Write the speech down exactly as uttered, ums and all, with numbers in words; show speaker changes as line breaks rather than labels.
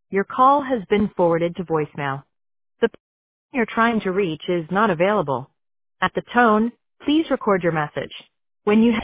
Your call has been forwarded to voicemail. The person you're trying to reach is not available. At the tone, please record your message. When you